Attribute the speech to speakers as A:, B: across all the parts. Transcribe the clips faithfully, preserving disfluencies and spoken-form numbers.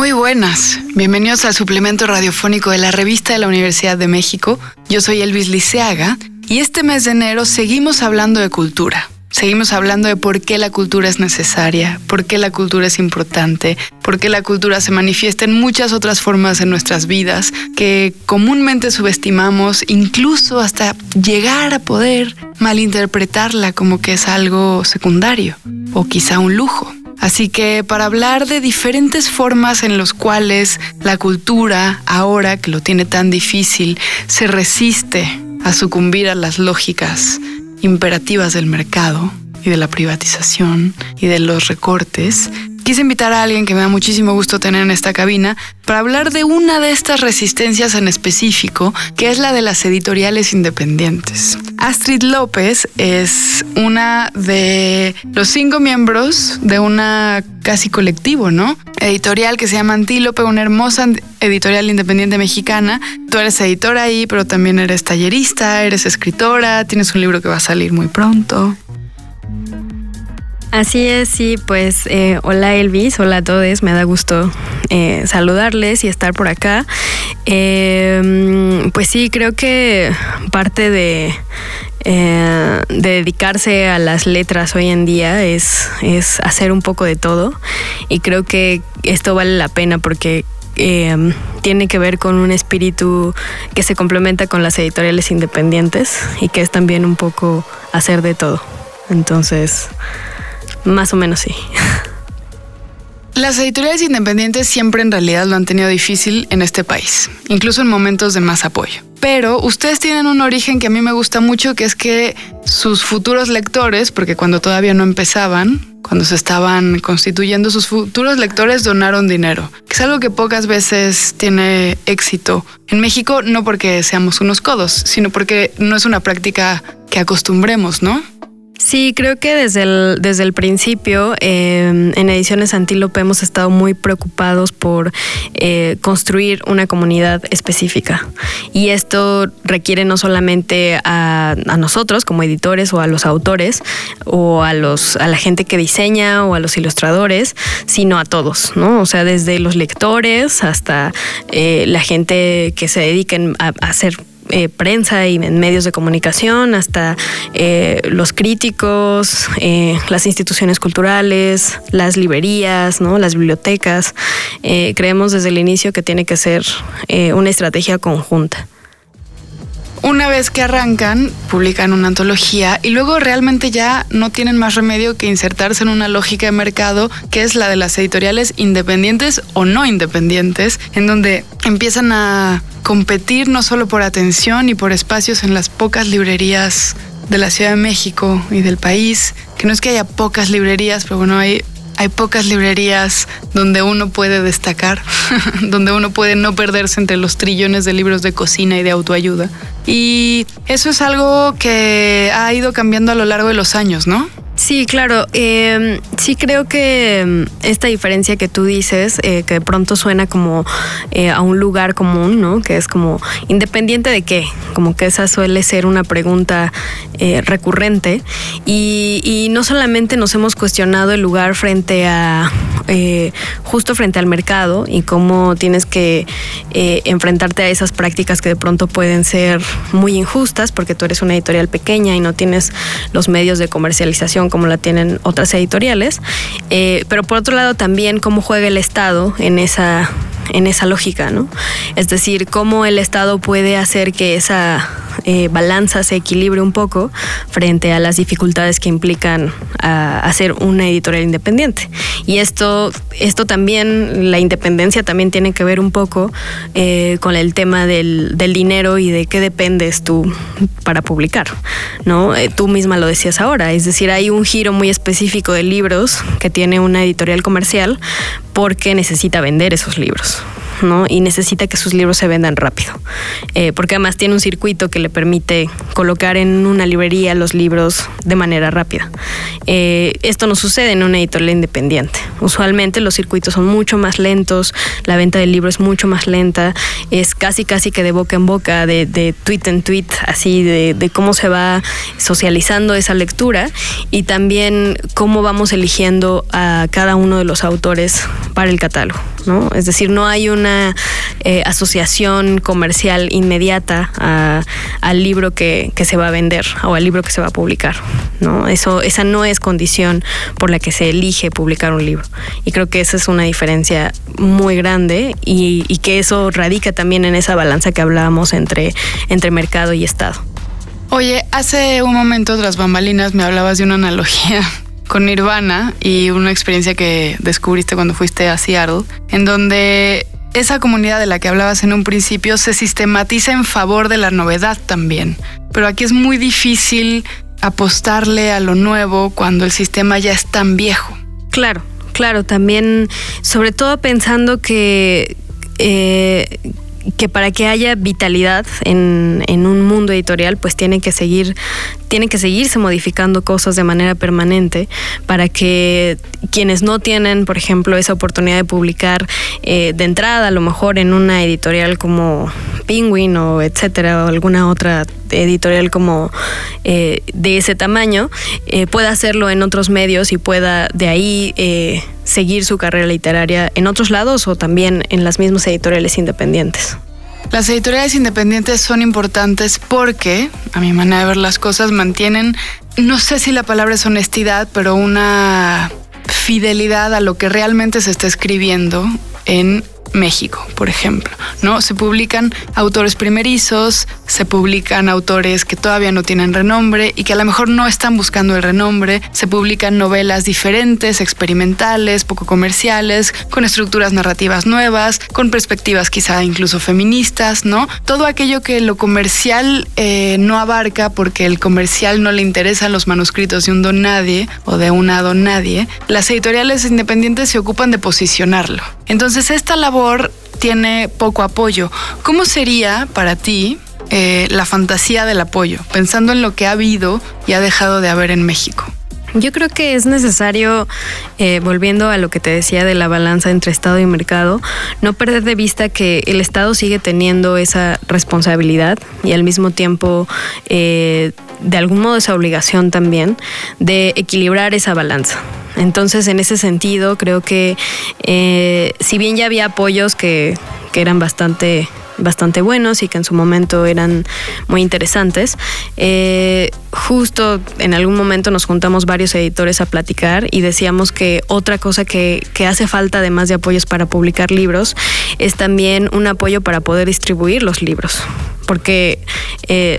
A: Muy buenas, bienvenidos al suplemento radiofónico de la Revista de la Universidad de México. Yo soy Elvis Liceaga y este mes de enero seguimos hablando de cultura. Seguimos hablando de por qué la cultura es necesaria, por qué la cultura es importante, por qué la cultura se manifiesta en muchas otras formas en nuestras vidas que comúnmente subestimamos, incluso hasta llegar a poder malinterpretarla como que es algo secundario o quizá un lujo. Así que para hablar de diferentes formas en las cuales la cultura, ahora que lo tiene tan difícil, se resiste a sucumbir a las lógicas imperativas del mercado y de la privatización y de los recortes, quise invitar a alguien que me da muchísimo gusto tener en esta cabina para hablar de una de estas resistencias en específico, que es la de las editoriales independientes. Astrid López es una de los cinco miembros de una casi colectivo, ¿no? Editorial que se llama Antílope, una hermosa editorial independiente mexicana. Tú eres editora ahí, pero también eres tallerista, eres escritora, tienes un libro que va a salir muy pronto.
B: Así es, sí, pues eh, hola Elvis, hola a todos, me da gusto eh, saludarles y estar por acá. Eh, pues sí, creo que parte de, eh, de dedicarse a las letras hoy en día es, es hacer un poco de todo, y creo que esto vale la pena porque Eh, tiene que ver con un espíritu que se complementa con las editoriales independientes y que es también un poco hacer de todo. Entonces, más o menos sí.
A: Las editoriales independientes siempre en realidad lo han tenido difícil en este país, incluso en momentos de más apoyo. Pero ustedes tienen un origen que a mí me gusta mucho, que es que sus futuros lectores, porque cuando todavía no empezaban, cuando se estaban constituyendo, sus futuros lectores donaron dinero, que es algo que pocas veces tiene éxito en México, no porque seamos unos codos, sino porque no es una práctica que acostumbremos, ¿no?
B: Sí, creo que desde el, desde el principio eh, en Ediciones Antílope hemos estado muy preocupados por eh, construir una comunidad específica, y esto requiere no solamente a, a nosotros como editores o a los autores o a, los, a la gente que diseña o a los ilustradores, sino a todos, ¿no? O sea, desde los lectores hasta eh, la gente que se dediquen a, a hacer Eh, prensa y en medios de comunicación, hasta eh, los críticos, eh, las instituciones culturales, las librerías, ¿no? Las bibliotecas. Eh, creemos desde el inicio que tiene que ser eh, una estrategia conjunta.
A: Una vez que arrancan, publican una antología y luego realmente ya no tienen más remedio que insertarse en una lógica de mercado que es la de las editoriales independientes o no independientes, en donde empiezan a competir no solo por atención y por espacios en las pocas librerías de la Ciudad de México y del país, que no es que haya pocas librerías, pero bueno, hay Hay pocas librerías donde uno puede destacar, donde uno puede no perderse entre los trillones de libros de cocina y de autoayuda. Y eso es algo que ha ido cambiando a lo largo de los años, ¿no?
B: Sí, claro. Eh, sí creo que esta diferencia que tú dices, eh, que de pronto suena como eh, a un lugar común, ¿no? Que es como, ¿independiente de qué? Como que esa suele ser una pregunta eh, recurrente. Y, y no solamente nos hemos cuestionado el lugar frente a, eh, justo frente al mercado y cómo tienes que eh, enfrentarte a esas prácticas que de pronto pueden ser muy injustas porque tú eres una editorial pequeña y no tienes los medios de comercialización como la tienen otras editoriales, eh, pero por otro lado también cómo juega el Estado en esa, en esa lógica, ¿no? Es decir, cómo el Estado puede hacer que esa eh, balanza se equilibre un poco frente a las dificultades que implican a, a ser una editorial independiente. Y esto, esto también, la independencia también tiene que ver un poco eh, con el tema del, del dinero y de qué dependes tú para publicar, ¿no? Eh, tú misma lo decías ahora, es decir, hay un giro muy específico de libros que tiene una editorial comercial porque necesita vender esos libros, ¿no? Y necesita que sus libros se vendan rápido, eh, porque además tiene un circuito que le permite colocar en una librería los libros de manera rápida. Eh, esto no sucede en una editorial independiente. Usualmente los circuitos son mucho más lentos, la venta del libro es mucho más lenta, es casi casi que de boca en boca, de, de tweet en tweet, así de, de cómo se va socializando esa lectura y también cómo vamos eligiendo a cada uno de los autores para el catálogo. ¿no? Es decir, no hay una eh, asociación comercial inmediata a, al libro que, que se va a vender o al libro que se va a publicar, ¿no? Eso, esa no es condición por la que se elige publicar un libro. Y creo que esa es una diferencia muy grande y, y que eso radica también en esa balanza que hablábamos entre, entre mercado y Estado.
A: Oye, hace un momento tras bambalinas me hablabas de una analogía con Nirvana y una experiencia que descubriste cuando fuiste a Seattle, en donde esa comunidad de la que hablabas en un principio se sistematiza en favor de la novedad también. Pero aquí es muy difícil apostarle a lo nuevo cuando el sistema ya es tan viejo.
B: Claro, claro, también, sobre todo pensando que... Eh, que para que haya vitalidad en, en un mundo editorial, pues tiene que seguir, tiene que seguirse modificando cosas de manera permanente para que quienes no tienen, por ejemplo, esa oportunidad de publicar eh, de entrada, a lo mejor en una editorial como Penguin o etcétera, o alguna otra editorial como eh, de ese tamaño, eh, pueda hacerlo en otros medios y pueda de ahí eh, seguir su carrera literaria en otros lados o también en las mismas editoriales independientes.
A: Las editoriales independientes son importantes porque, a mi manera de ver las cosas, mantienen, no sé si la palabra es honestidad, pero una fidelidad a lo que realmente se está escribiendo en México, por ejemplo, ¿no? Se publican autores primerizos, se publican autores que todavía no tienen renombre y que a lo mejor no están buscando el renombre, se publican novelas diferentes, experimentales, poco comerciales, con estructuras narrativas nuevas, con perspectivas quizá incluso feministas, ¿no? Todo aquello que lo comercial eh, no abarca porque el comercial no le interesan los manuscritos de un don nadie o de una don nadie, las editoriales independientes se ocupan de posicionarlo. Entonces esta labor tiene poco apoyo. ¿Cómo sería para ti eh, la fantasía del apoyo, pensando en lo que ha habido y ha dejado de haber en México?
B: Yo creo que es necesario, eh, volviendo a lo que te decía de la balanza entre Estado y mercado, no perder de vista que el Estado sigue teniendo esa responsabilidad y al mismo tiempo, eh, de algún modo, esa obligación también de equilibrar esa balanza. Entonces, en ese sentido, creo que eh, si bien ya había apoyos que, que eran bastante... bastante buenos y que en su momento eran muy interesantes. Eh, justo en algún momento nos juntamos varios editores a platicar y decíamos que otra cosa que, que hace falta, además de apoyos para publicar libros, es también un apoyo para poder distribuir los libros. Porque... Eh,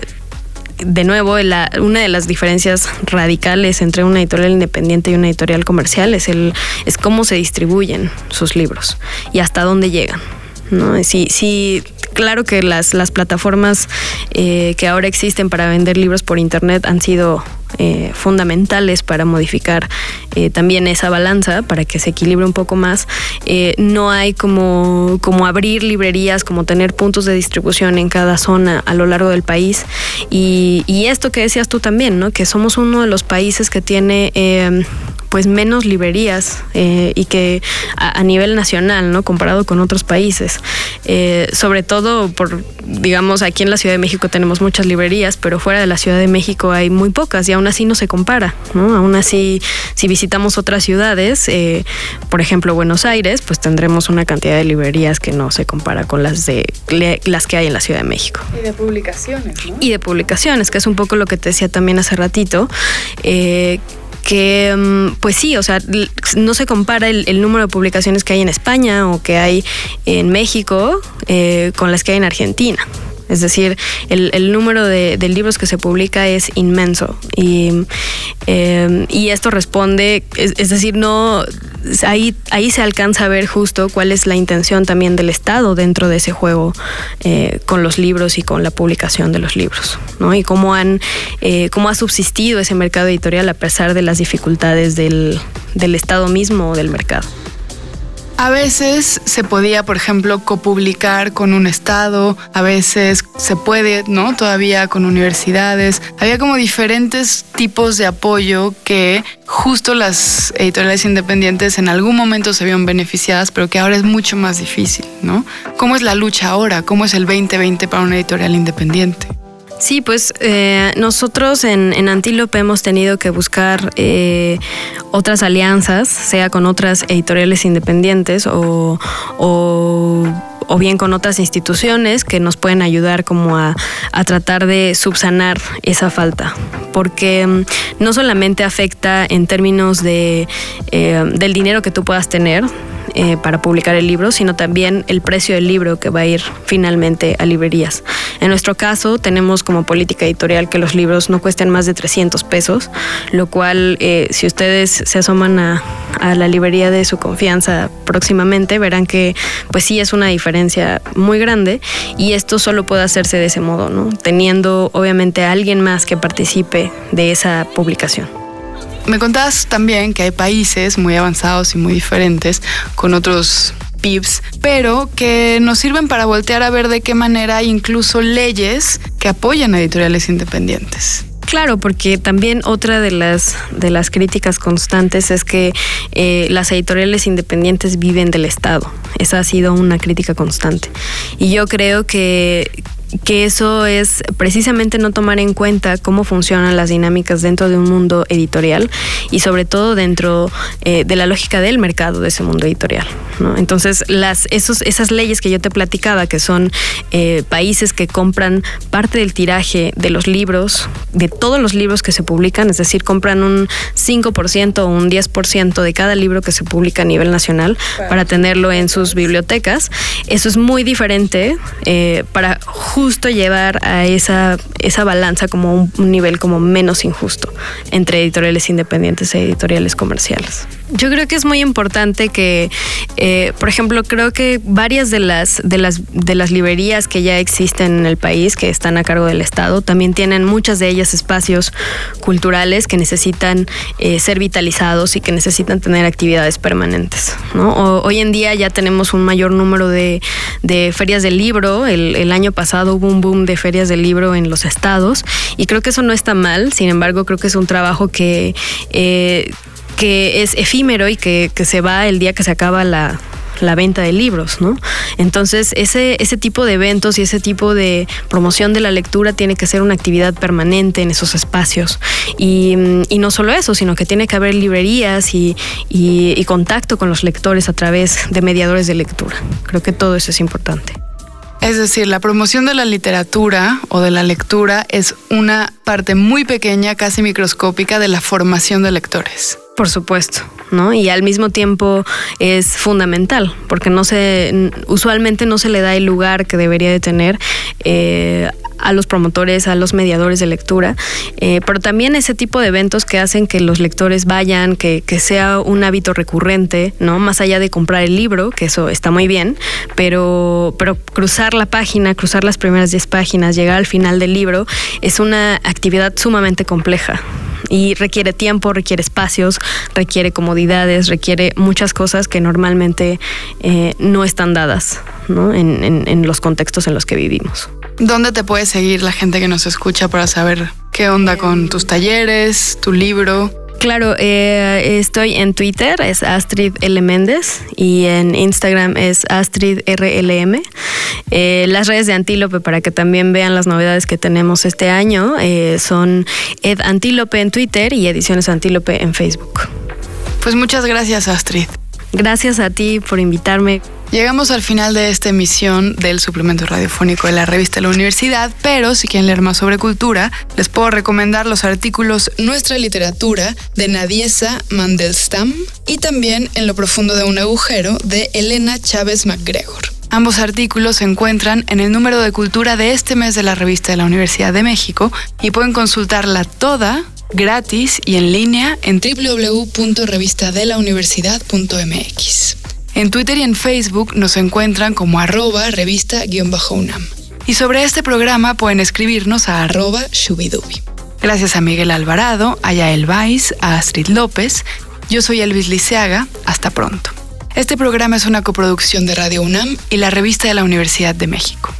B: de nuevo, la, una de las diferencias radicales entre una editorial independiente y una editorial comercial es, el, es cómo se distribuyen sus libros y hasta dónde llegan, ¿no? Sí, sí, claro que las, las plataformas eh, que ahora existen para vender libros por internet han sido eh, fundamentales para modificar eh, también esa balanza, para que se equilibre un poco más. Eh, no hay como, como abrir librerías, como tener puntos de distribución en cada zona a lo largo del país. Y, y esto que decías tú también, ¿no? Que somos uno de los países que tiene... Eh, pues menos librerías eh, y que a, a nivel nacional, ¿no? Comparado con otros países. Eh, sobre todo por, digamos, aquí en la Ciudad de México tenemos muchas librerías, pero fuera de la Ciudad de México hay muy pocas y aún así no se compara, ¿no? Aún así, si visitamos otras ciudades, eh, por ejemplo Buenos Aires, pues tendremos una cantidad de librerías que no se compara con las de las que hay en la Ciudad de México.
A: Y de publicaciones, ¿no?
B: Y de publicaciones, que es un poco lo que te decía también hace ratito, eh, que pues sí, o sea, no se compara el, el número de publicaciones que hay en España o que hay en México eh, con las que hay en Argentina. Es decir, el, el número de, de libros que se publica es inmenso y, eh, y esto responde, es, es decir, no ahí, ahí se alcanza a ver justo cuál es la intención también del Estado dentro de ese juego eh, con los libros y con la publicación de los libros, ¿no? Y cómo han eh, cómo ha subsistido ese mercado editorial a pesar de las dificultades del, del Estado mismo o del mercado.
A: A veces se podía, por ejemplo, copublicar con un estado, a veces se puede, ¿no? Todavía con universidades. Había como diferentes tipos de apoyo que justo las editoriales independientes en algún momento se vieron beneficiadas, pero que ahora es mucho más difícil, ¿no? ¿Cómo es la lucha ahora? ¿Cómo es el veinte veinte para una editorial independiente?
B: Sí, pues eh, nosotros en, en Antílope hemos tenido que buscar eh, otras alianzas, sea con otras editoriales independientes o, o, o bien con otras instituciones que nos pueden ayudar como a, a tratar de subsanar esa falta. Porque um, no solamente afecta en términos de, eh, del dinero que tú puedas tener, Eh, para publicar el libro, sino también el precio del libro que va a ir finalmente a librerías. En nuestro caso, tenemos como política editorial que los libros no cuesten más de trescientos pesos, lo cual, eh, si ustedes se asoman a, a la librería de su confianza próximamente, verán que pues sí es una diferencia muy grande, y esto solo puede hacerse de ese modo, ¿no? Teniendo obviamente a alguien más que participe de esa publicación.
A: Me contabas también que hay países muy avanzados y muy diferentes con otros P I Bs, pero que nos sirven para voltear a ver de qué manera hay incluso leyes que apoyan a editoriales independientes.
B: Claro, porque también otra de las, de las críticas constantes es que eh, las editoriales independientes viven del Estado. Esa ha sido una crítica constante. Y yo creo que... que eso es precisamente no tomar en cuenta cómo funcionan las dinámicas dentro de un mundo editorial y sobre todo dentro eh, de la lógica del mercado de ese mundo editorial, ¿no? Entonces, las, esos, esas leyes que yo te platicaba, que son eh, países que compran parte del tiraje de los libros, de todos los libros que se publican, es decir, compran un cinco por ciento o un diez por ciento de cada libro que se publica a nivel nacional para tenerlo en sus bibliotecas. Eso es muy diferente eh, para justo llevar a esa, esa balanza como un, un nivel como menos injusto entre editoriales independientes e editoriales comerciales. Yo creo que es muy importante que, eh, por ejemplo, creo que varias de las, de las, de las librerías que ya existen en el país, que están a cargo del Estado, también tienen muchas de ellas espacios culturales que necesitan eh, ser vitalizados y que necesitan tener actividades permanentes, ¿no? O, hoy en día ya tenemos un mayor número de, de ferias del libro. El, el año pasado hubo un boom de ferias del libro en los estados y creo que eso no está mal. Sin embargo, creo que es un trabajo que... Eh, que es efímero y que, que se va el día que se acaba la, la venta de libros, ¿no? Entonces, ese, ese tipo de eventos y ese tipo de promoción de la lectura tiene que ser una actividad permanente en esos espacios. Y, y no solo eso, sino que tiene que haber librerías y, y, y contacto con los lectores a través de mediadores de lectura. Creo que todo eso es importante.
A: Es decir, la promoción de la literatura o de la lectura es una parte muy pequeña, casi microscópica, de la formación de lectores.
B: Por supuesto, ¿no? Y al mismo tiempo es fundamental, porque no se, usualmente no se le da el lugar que debería de tener eh, a los promotores, a los mediadores de lectura, eh, pero también ese tipo de eventos que hacen que los lectores vayan, que, que sea un hábito recurrente, ¿no? Más allá de comprar el libro, que eso está muy bien, pero, pero cruzar la página, cruzar las primeras diez páginas, llegar al final del libro, es una actividad sumamente compleja. Y requiere tiempo, requiere espacios, requiere comodidades, requiere muchas cosas que normalmente eh, no están dadas, ¿no? En, en, en los contextos en los que vivimos.
A: ¿Dónde te puede seguir la gente que nos escucha para saber qué onda con tus talleres, tu libro?
B: Claro, eh, estoy en Twitter, es Astrid L. Méndez, y en Instagram es Astrid R L M. Eh, las redes de Antílope, para que también vean las novedades que tenemos este año, eh, son Ed Antílope en Twitter y Ediciones Antílope en Facebook.
A: Pues muchas gracias, Astrid.
B: Gracias a ti por invitarme.
A: Llegamos al final de esta emisión del suplemento radiofónico de la revista de la universidad, pero si quieren leer más sobre cultura, les puedo recomendar los artículos Nuestra literatura de Nadiesa Mandelstam y también En lo profundo de un agujero de Elena Chávez MacGregor. Ambos artículos se encuentran en el número de cultura de este mes de la revista de la Universidad de México y pueden consultarla toda gratis y en línea en doble u doble u doble u punto revista de la universidad punto m x. En Twitter y en Facebook nos encuentran como arroba revista-unam. Y sobre este programa pueden escribirnos a arroba shubidubi. Gracias a Miguel Alvarado, a Yael Baiz, a Astrid López. Yo soy Elvis Liceaga. Hasta pronto. Este programa es una coproducción de Radio UNAM y la Revista de la Universidad de México.